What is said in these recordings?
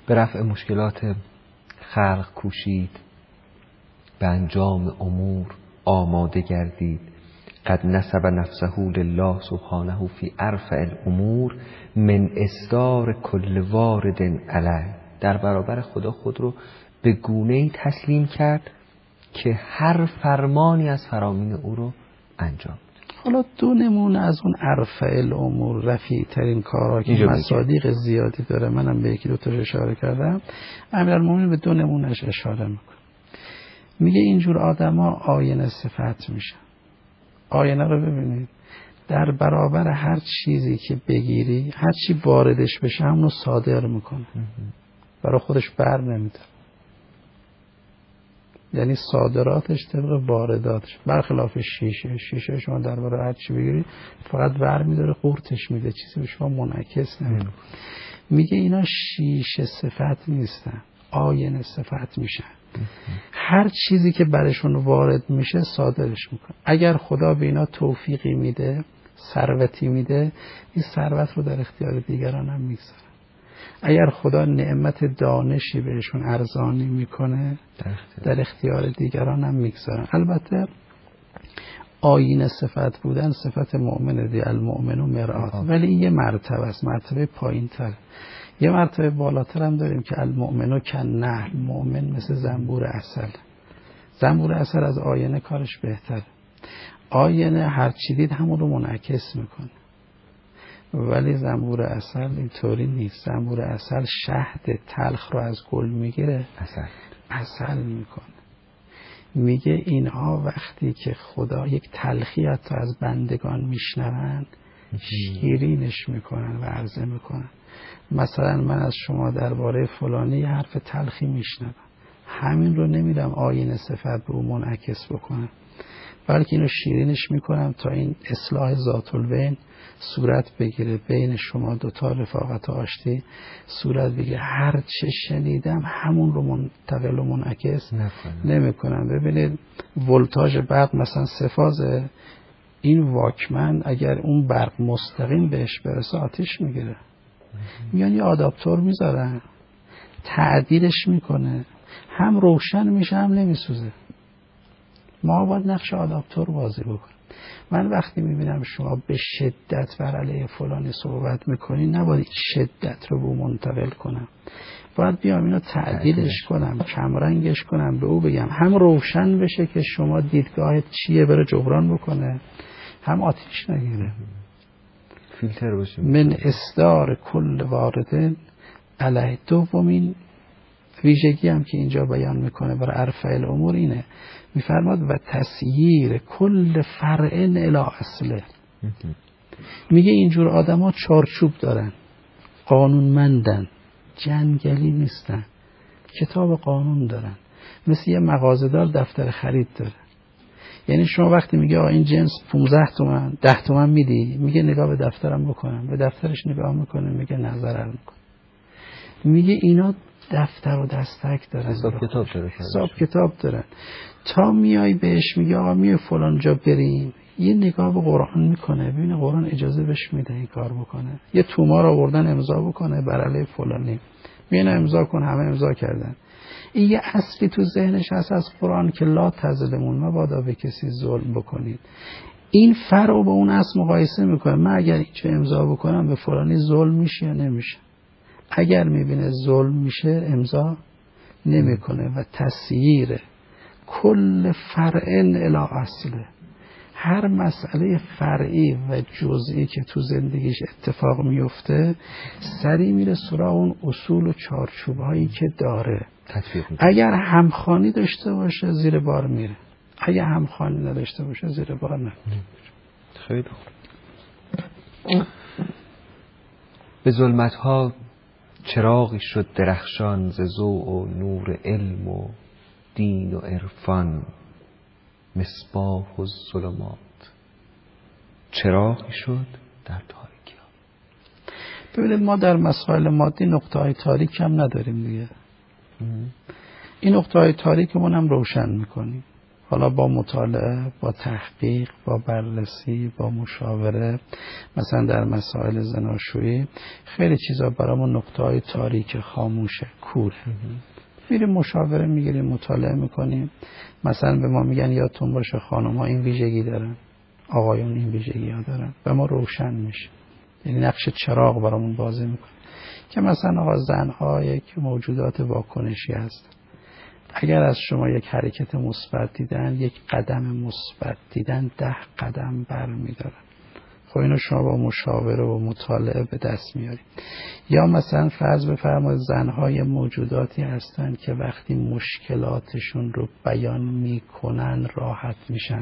به رفع مشکلات خلق کوشید، به انجام امور آماده گردید. قد نسب نفسه لله سبحانه فی ارفع الامور من اصدار کل وارد علیه. در برابر خدا خود رو به گونه‌ای تسلیم کرد که هر فرمانی از فرامین او رو انجام بده. حالا دو نمونه از اون ارفع الامور، رفیع ترین کارها که مصادیق زیادی داره، منم به یکی دو تا اشاره کردم، امیرالمومنین به دو نمونهش اشاره میکنه. میگه اینجور آدما آینه صفت میشن. آینه رو ببینید، در برابر هر چیزی که بگیری، هر چی واردش بشه همونو صادر میکنه، برای خودش بر نمیده. یعنی صادراتش طبق وارداتش، برخلاف شیشه شما در برابر هر چی بگیری فقط بر میداره، قورتش میده، چیزی به شما منعکس نمیکنه. میگه اینا شیشه صفت نیستن، آینه صفت میشن. هر چیزی که برشون وارد میشه صادرش میکنه. اگر خدا به اینا توفیقی میده، ثروتی میده، این ثروت رو در اختیار دیگران هم میگذاره. اگر خدا نعمت دانشی بهشون ارزانی میکنه، در اختیار دیگران هم میگذاره. البته آینه صفت بودن صفت مؤمنه دی، المؤمن و مرآت، ولی این یه مرتبه است، مرتبه پایین تر. یه مرتبه بالاتر هم داریم که المؤمن کالنحل، مؤمن مثل زنبور عسل. زنبور عسل از آینه کارش بهتره. آینه هر چی دید همون رو منعکس میکنه، ولی زنبور عسل اینطوری نیست. زنبور عسل شهد تلخ رو از گل میگیره، عسل میکنه. میگه اینها وقتی که خدا یک تلخی حتی از بندگان میشنون، شیرینش میکنن و عرضه میکنن. مثلا من از شما درباره فلانی حرف تلخی میشنوم، همین رو نمیدم آینه صفت به اون منعکس بکنم، بلکه اینو شیرینش میکنم تا این اصلاح ذات البین صورت بگیره، بین شما دوتا رفاقت و آشتی صورت بگیره. هر چه شنیدم همون رو منتقل و منعکس نمیکنم. ببینید ولتاژ برق مثلا 3 فازه، این واکمن اگر اون برق مستقیم بهش برسه آتیش میگیره، میان یه آداپتور میذارن، تعدیلش میکنه، هم روشن میشه هم نمیسوزه. ما باید نقش آداپتور بازی بکنیم. من وقتی میبینم شما به شدت بر علیه فلانی صحبت میکنین، نباید شدت رو به منتقل کنم، باید بیام اینو تعدیلش کنم، کمرنگش کنم، به او بگم هم روشن بشه که شما دیدگاهت چیه، بره جبران بکنه، هم آتیش نگیره. فیلتر باشه. من اصدار کل وارده علیه. دومین ویژگی هم که اینجا بیان میکنه برای ارفع الامور اینه، میفرماد و تسییر کل فرع الی اصله. میگه اینجور آدم ها چارچوب دارن، قانونمندن، جنگلی نیستن، کتاب قانون دارن، مثل یه مغازه‌دار دفتر خرید داره. یعنی شما وقتی میگه این جنس 15 تومن 10 تومن میدی، میگه نگاه به دفترم بکنم، به دفترش نگاه میکنه، میگه نظر میکنه. میگه اینا دفتر و دستک دارن، حساب کتاب دارن. تا میای بهش میگه آقا میای فلان جا بریم، یه نگاه به قرآن میکنه، ببینه قرآن اجازه بهش میده این کار بکنه. یه تومار آوردن امضا بکنه بر علیه فلانی، میونه امضا کن، همه امضا کردن. این یه اصلی تو ذهنش هست از قرآن که لا تظلمون، مبادا به کسی ظلم بکنید. این فرع به اون اصل مقایسه میکنه، من اگر اینجا امضا بکنم به فلانی ظلم میشه یا نمیشه. اگر میبینه ظلم میشه امضا نمیکنه. و تسییر کل فرع الی اصله، هر مسئله فرعی و جزئی که تو زندگیش اتفاق میفته سری میره سراغ اون اصول و چارچوب‌هایی که داره. اگر همخوانی داشته باشه زیر بار میره، اگر همخوانی نداشته باشه زیر بار نمیره. خیلی خوب. به ظلمت‌ها چراغی شد درخشان، ز ضوء و نور علم و دین و عرفان، مصباح الظلمات. چراغی شد در تاریکی ها. ببینید ما در مسائل مادی نقطه های تاریک هم نداریم دیگه. این نقطه های تاریکمون هم روشن میکنیم. حالا با مطالعه، با تحقیق، با بررسی، با مشاوره، مثلا در مسائل زناشویی خیلی چیزا برامون نقطه‌های تاریک خاموشه، کوره. میریم مشاوره میگیریم، مطالعه میکنیم. مثلا به ما میگن یادتون باشه خانم‌ها این ویژگی دارن، آقایون این ویژگی ها دارن، و ما روشن میشه. یعنی نقش چراغ برامون بازی میکنه که مثلا آقا زنها یک موجودات واکنشی هستن. اگر از شما یک حرکت مثبت دیدن، یک قدم مثبت دیدن، 10 قدم برمی‌دارن. خب اینو شما با مشاوره و مطالعه به دست میارید. یا مثلا فرض بفرمایید زنهای موجوداتی هستن که وقتی مشکلاتشون رو بیان میکنن راحت میشن.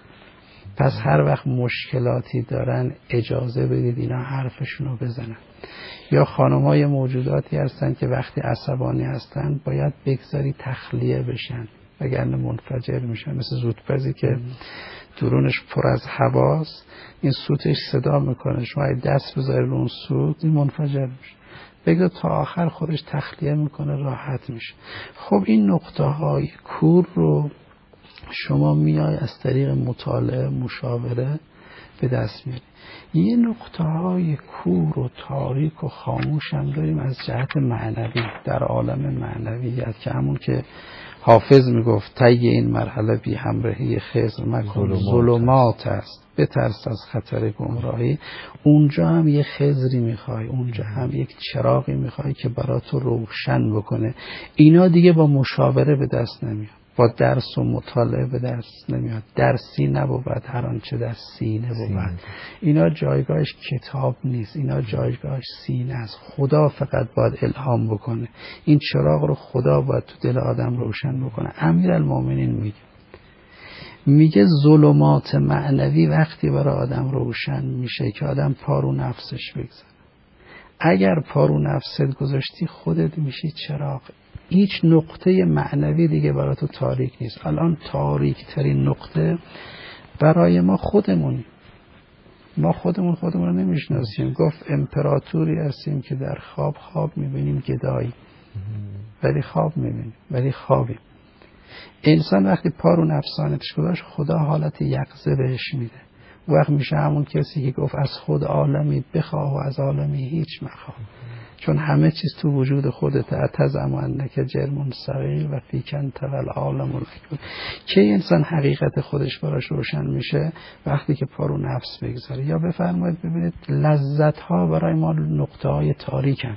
پس هر وقت مشکلاتی دارن اجازه بدید اینا حرفشون رو بزنن. یا خانم‌های موجوداتی هستن که وقتی عصبانی هستن باید بگذاری تخلیه بشن وگرنه منفجر میشن، مثل زودپزی که درونش پر از هواست، این سوتش صدا میکنه، شما دست بذاری رو اون سوت این منفجر میشه. بگذار تا آخر خودش تخلیه میکنه، راحت میشه. خب این نقطه های کور رو شما میای از طریق مطالعه، مشاوره به دست میاری. یه نقطه های کور و تاریک و خاموش هم داریم از جهت معنوی، در عالم معنویت، که همون که حافظ میگفت طی این مرحله بی همراهی خضر مکن، ظلمات است، بترس از خطر گمراهی. اونجا هم یه خضری میخوای، اونجا هم یک چراغی میخوای که براتو روشن بکنه. اینا دیگه با مشاوره به دست نمیاد، با درس و مطالعه به دست نمیاد. درسی نبود هر آنچه در سینه بود. اینا جایگاهش کتاب نیست، اینا جایگاهش سینه است. خدا فقط باید الهام بکنه، این چراغ رو خدا باید تو دل آدم روشن بکنه. امیرالمومنین میگه ظلمات معنوی وقتی برای آدم روشن میشه که آدم پارو نفسش بگذاره. اگر پارو نفست گذاشتی خودت میشی چراغ، هیچ نقطه معنوی دیگه برای تو تاریک نیست. الان تاریک ترین نقطه برای ما خودمونی. ما خودمون رو نمیشناسیم. گفت امپراتوری هستیم که در خواب میبینیم گدایی، ولی خواب میبینیم، ولی خوابیم. انسان وقتی پارو نفسانتش گذاشت خدا حالت یقظه بهش میده. وقت میشه همون کسی که گفت از خود عالمی بخواه و از عالمی هیچ مخواه، چون همه چیز تو وجود خودت. اتزعم انک جرم صغیر و فیکن تول عالم الاکبر. که انسان حقیقت خودش براش روشن میشه وقتی که پارو نفس بگذاره. یا بفرمایید ببینید لذت ها برای ما نقطه های تاریکن،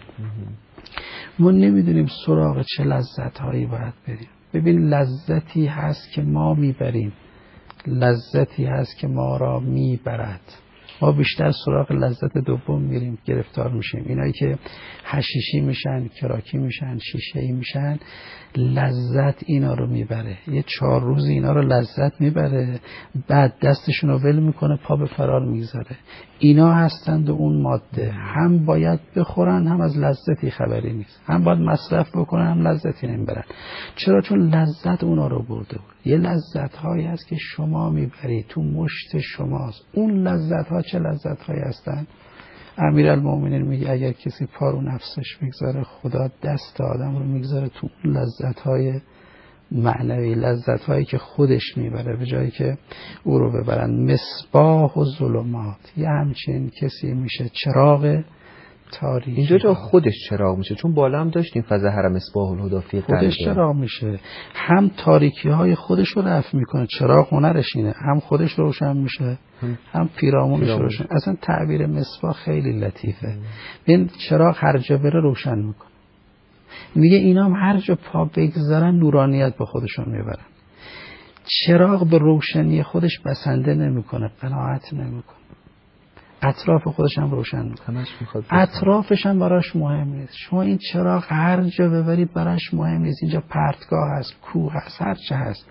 ما نمیدونیم سراغ چه لذت هایی باید بریم. ببین لذتی هست که ما میبریم، لذتی هست که ما را میبرد. ما بیشتر سراغ لذت دوم میریم، گرفتار میشیم. اینایی که حشیشی میشن، کراکی میشن، شیشه‌ای میشن، لذت اینا رو میبره. یه 4 روز اینا رو لذت میبره، بعد دستشون رو ول میکنه، پا به فرار میذاره. اینا هستند و اون ماده هم باید بخورن، هم از لذتی خبری نیست، هم باید مصرف بکنن، هم لذتی نمیبرن. چرا؟ چون لذت اونا رو برده بود. یه لذت هایی هست که شما میبری، تو مشت شماست. اون لذت ها چه لذت هایی هستن؟ امیرالمومنین میگه اگر کسی پارو نفسش بگذاره خدا دست آدم رو میگذاره تو اون لذت های معنوی، لذت هایی که خودش میبره به جایی که او رو ببرن. مصباح و ظلمات، یه همچین کسی میشه چراغ تاریکی. اینجا جا خودش چراغ میشه، چون بالا هم داشتیم فزهر مصباح الهدی فی قلبه، خودش چراغ میشه، هم تاریکی های خودش رو رفع میکنه. چراغ هنرش اینه، هم خودش روشن میشه هم پیرامونش روشن. اصلا تعبیر مصباح خیلی لطیفه. این چراغ هر جا بره روشن میکنه. میگه اینا هم هر جا پا بگذارن نورانیت به خودشون میبرن. چراغ به روشنی خودش بسنده نمیکنه، قناعت نمیکنه، اطراف خودش هم روشن میکنه، اطرافش هم براش مهم نیست. شما این چراغ هر جا ببرید براش مهم نیست. اینجا پرتگاه هست، کوه هست، هر چه هست،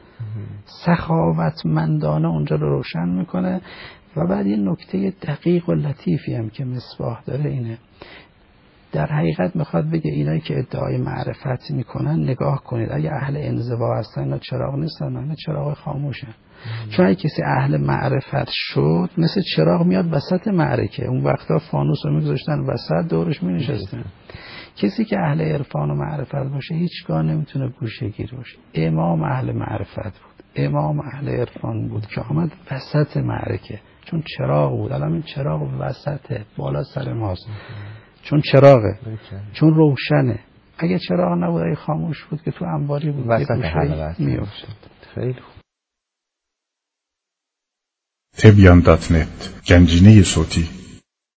سخاوتمندانه اونجا رو روشن میکنه. و بعد یه نکته دقیق و لطیفی هم که مصباح داره اینه، در حقیقت میخواد بگه اینایی که ادعای معرفت میکنن نگاه کنید، اگه اهل انزوا هستن اینا چراغ نیستن، اینا چراغ خاموشن. چون اگه کسی اهل معرفت شد مثل چراغ میاد وسط معرکه، اون وقتا فانوس رو میگذاشتن وسط، دورش مینشستن. کسی که اهل عرفان و معرفت باشه هیچگاه نمیتونه گوشه‌گیر باشه. امام اهل معرفت بود، امام اهل عرفان بود که آمد وسط معرکه، چون چراغ بود. الان این چراغ وسطه، بالا سر ماست، چون چراغه، چون روشنه. اگه چراغ نبود، اگه خاموش بود که تو انباری بود، وسط حلقه میافتاد. خیلی خوب. تبیان.net گنجینه صوتی